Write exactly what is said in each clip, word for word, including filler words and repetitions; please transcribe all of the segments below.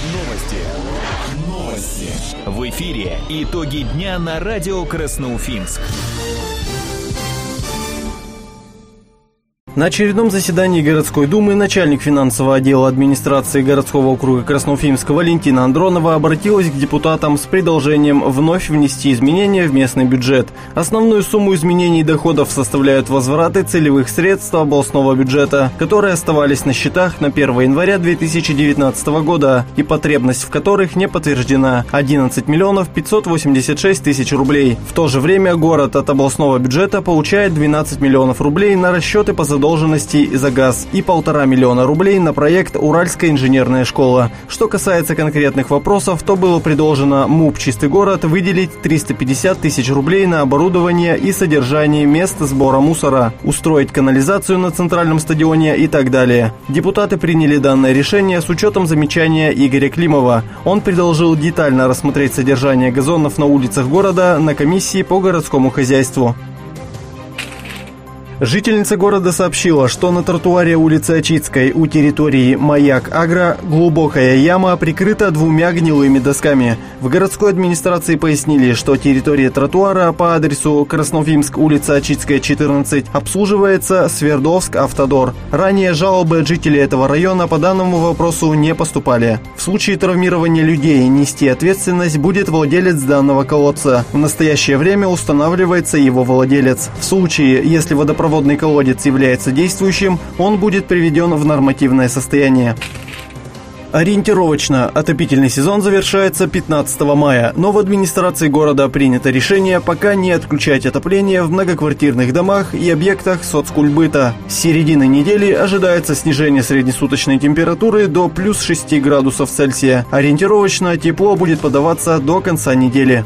Новости. Новости. В эфире итоги дня на радио Красноуфимск. На очередном заседании городской думы начальник финансового отдела администрации городского округа Красноуфимск Валентина Андронова обратилась к депутатам с предложением вновь внести изменения в местный бюджет. Основную сумму изменений доходов составляют возвраты целевых средств областного бюджета, которые оставались на счетах на первое января две тысячи девятнадцатого года и потребность в которых не подтверждена – одиннадцать миллионов пятьсот восемьдесят шесть тысяч рублей. В то же время город от областного бюджета получает двенадцать миллионов рублей на расчеты по задолженности за газ и полтора миллиона рублей на проект «Уральская инженерная школа». Что касается конкретных вопросов, то было предложено МУП «Чистый город» выделить триста пятьдесят тысяч рублей на оборудование и содержание мест сбора мусора, устроить канализацию на центральном стадионе и так далее. Депутаты приняли данное решение с учетом замечания Игоря Климова. Он предложил детально рассмотреть содержание газонов на улицах города на комиссии по городскому хозяйству. Жительница города сообщила, что на тротуаре улицы Очицкой у территории «Маяк Агро» глубокая яма прикрыта двумя гнилыми досками. В городской администрации пояснили, что территория тротуара по адресу Красноуфимск, улица Очицкая, четырнадцать, обслуживается Свердловск Автодор. Ранее жалобы от жителей этого района по данному вопросу не поступали. В случае травмирования людей нести ответственность будет владелец данного колодца. В настоящее время устанавливается его владелец. В случае, если водопровод Водный колодец является действующим, он будет приведен в нормативное состояние. Ориентировочно отопительный сезон завершается пятнадцатого мая, но в администрации города принято решение пока не отключать отопление в многоквартирных домах и объектах соцкультбыта. С середины недели ожидается снижение среднесуточной температуры до плюс шести градусов Цельсия. Ориентировочно тепло будет подаваться до конца недели.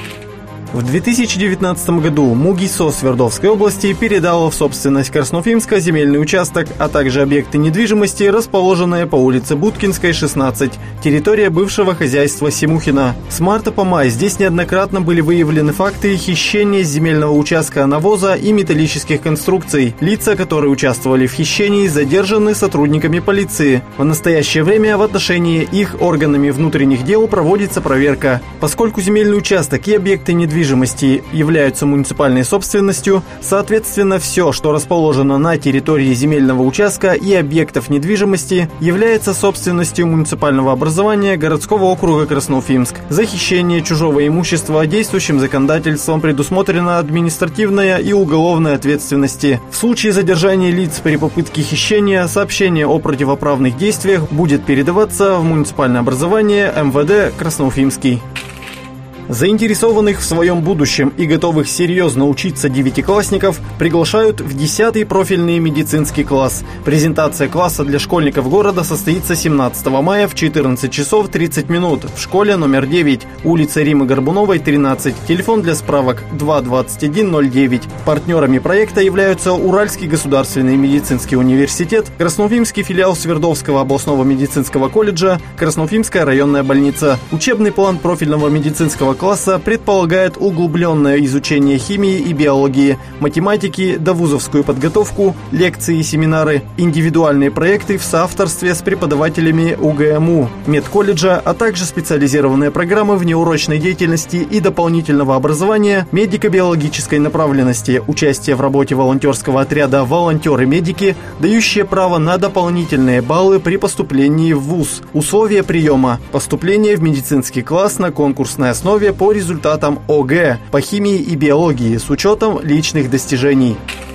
В две тысячи девятнадцатом году МУГИСО Свердловской области передало в собственность Красноуфимска земельный участок, а также объекты недвижимости, расположенные по улице Будкинской, шестнадцать, территория бывшего хозяйства Семухина. С марта по май здесь неоднократно были выявлены факты хищения земельного участка навоза и металлических конструкций. Лица, которые участвовали в хищении, задержаны сотрудниками полиции. В настоящее время в отношении их органами внутренних дел проводится проверка. Поскольку земельный участок и объекты недвижимости недвижимости являются муниципальной собственностью, соответственно, все, что расположено на территории земельного участка и объектов недвижимости, является собственностью муниципального образования городского округа Красноуфимск. За хищение чужого имущества действующим законодательством предусмотрена административная и уголовная ответственности. В случае задержания лиц при попытке хищения сообщение о противоправных действиях будет передаваться в муниципальное образование эм вэ дэ Красноуфимский. Заинтересованных в своем будущем и готовых серьезно учиться девятиклассников приглашают в десятый профильный медицинский класс. Презентация класса для школьников города состоится семнадцатого мая в четырнадцать часов тридцать минут в школе номер девять, улица Римы Горбуновой, тринадцать. Телефон для справок два двадцать один ноль девять. Партнерами проекта являются Уральский государственный медицинский университет, Красноуфимский филиал Свердловского областного медицинского колледжа, Красноуфимская районная больница. Учебный план профильного медицинского класса предполагает углубленное изучение химии и биологии, математики, довузовскую подготовку, лекции и семинары, индивидуальные проекты в соавторстве с преподавателями у гэ эм у, медколледжа, а также специализированные программы внеурочной деятельности и дополнительного образования медико-биологической направленности, участие в работе волонтерского отряда «Волонтеры-медики», дающие право на дополнительные баллы при поступлении в вуз. Условия приема: поступление в медицинский класс на конкурсной основе по результатам о гэ по химии и биологии с учетом личных достижений.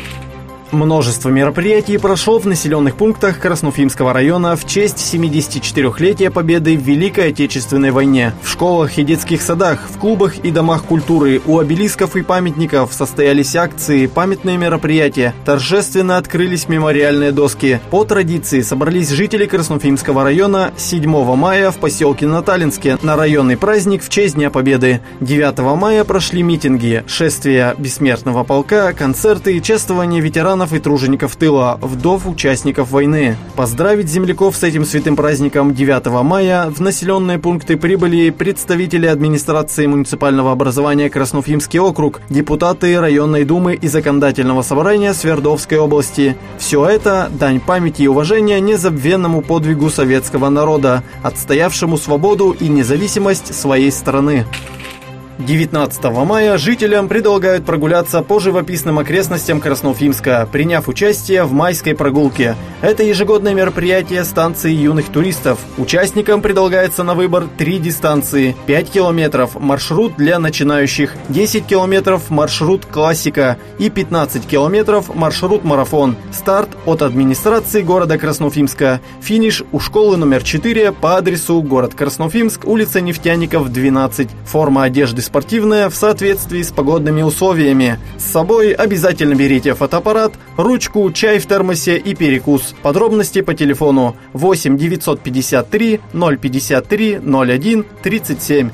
Множество мероприятий прошло в населенных пунктах Красноуфимского района в честь семидесятичетырёхлетия Победы в Великой Отечественной войне. В школах и детских садах, в клубах и домах культуры, у обелисков и памятников состоялись акции, памятные мероприятия, торжественно открылись мемориальные доски. По традиции собрались жители Красноуфимского района седьмого мая в поселке Наталинске на районный праздник в честь Дня Победы. девятого мая прошли митинги, шествия бессмертного полка, концерты и чествование ветеранов ветеранов и тружеников тыла, вдов участников войны. Поздравить земляков с этим святым праздником девятого мая в населенные пункты прибыли представители администрации муниципального образования Красноуфимский округ, депутаты районной думы и законодательного собрания Свердловской области. Все это – дань памяти и уважения незабвенному подвигу советского народа, отстоявшему свободу и независимость своей страны. девятнадцатого мая жителям предлагают прогуляться по живописным окрестностям Красноуфимска, приняв участие в майской прогулке. Это ежегодное мероприятие станции юных туристов. Участникам предлагается на выбор три дистанции: пять километров – маршрут для начинающих, десять километров – маршрут классика и пятнадцать километров – маршрут марафон. Старт от администрации города Красноуфимска. Финиш у школы номер четыре по адресу город Красноуфимск, улица Нефтяников, двенадцать. Форма одежды спортивная в соответствии с погодными условиями. С собой обязательно берите фотоаппарат, ручку, чай в термосе и перекус. Подробности по телефону восемь девятьсот пятьдесят три ноль пятьдесят три ноль один тридцать семь.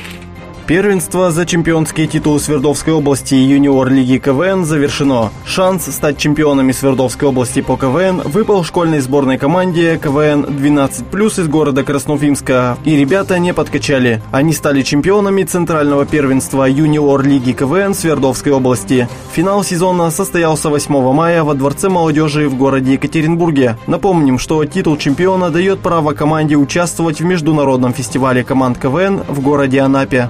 Первенство за чемпионские титулы Свердловской области и юниор лиги КВН завершено. Шанс стать чемпионами Свердловской области по КВН выпал школьной сборной команде КВН двенадцать плюс из города Красноуфимска. И ребята не подкачали. Они стали чемпионами центрального первенства юниор лиги КВН Свердловской области. Финал сезона состоялся восьмого мая во Дворце молодежи в городе Екатеринбурге. Напомним, что титул чемпиона дает право команде участвовать в международном фестивале команд КВН в городе Анапе.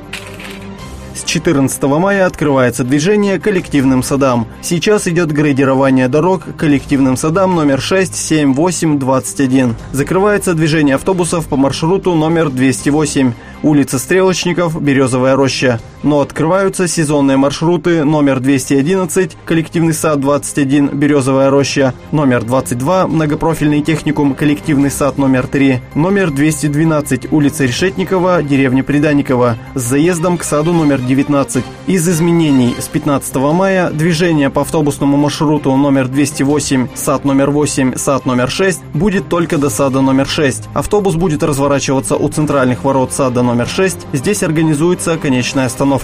С четырнадцатого мая открывается движение к коллективным садам. Сейчас идет грейдирование дорог к коллективным садам номер шесть, семь, восемь, двадцать один. Закрывается движение автобусов по маршруту номер двести восемь, улица Стрелочников, Березовая роща. Но открываются сезонные маршруты номер двести одиннадцать, коллективный сад двадцать один, Березовая роща, номер двадцать два, многопрофильный техникум, коллективный сад номер три, номер двести двенадцать, улица Решетникова, деревня Приданикова, с заездом к саду номер девятнадцать. Из изменений с пятнадцатого мая движение по автобусному маршруту номер двести восемь, сад номер восемь, сад номер шесть будет только до сада номер шесть. Автобус будет разворачиваться у центральных ворот сада номер шесть. Здесь организуется конечная остановка.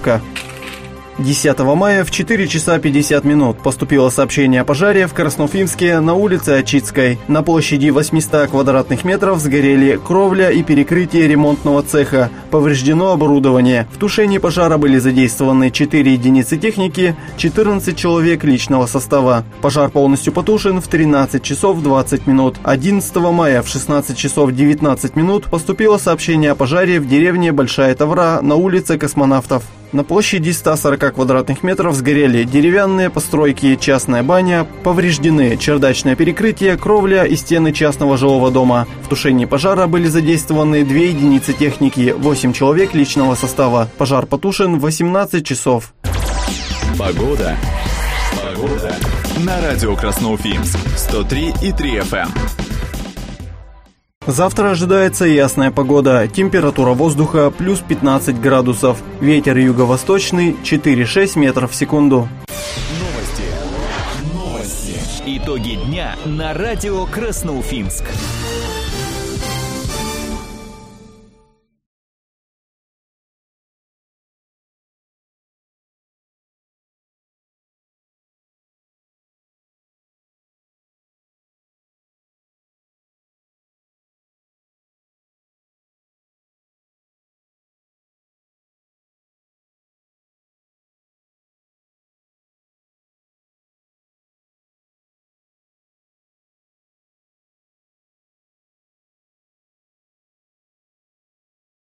десятого мая в четыре часа пятьдесят минут поступило сообщение о пожаре в Красноуфимске на улице Ачицкой. На площади восемьсот квадратных метров сгорели кровля и перекрытие ремонтного цеха. Повреждено оборудование. В тушении пожара были задействованы четыре единицы техники, четырнадцать человек личного состава. Пожар полностью потушен в тринадцать часов двадцать минут. одиннадцатого мая в шестнадцать часов девятнадцать минут поступило сообщение о пожаре в деревне Большая Тавра на улице Космонавтов. На площади ста сорока квадратных метров сгорели деревянные постройки, частная баня, повреждены чердачное перекрытие, кровля и стены частного жилого дома. В тушении пожара были задействованы две единицы техники, восемь человек личного состава. Пожар потушен в восемнадцать часов. Погода. Погода. На радио Красноуфимск сто три и три эф эм. Завтра ожидается ясная погода, температура воздуха плюс пятнадцать градусов, ветер юго-восточный четыре-шесть метров в секунду. Новости. Новости. Итоги дня на радио Красноуфимск.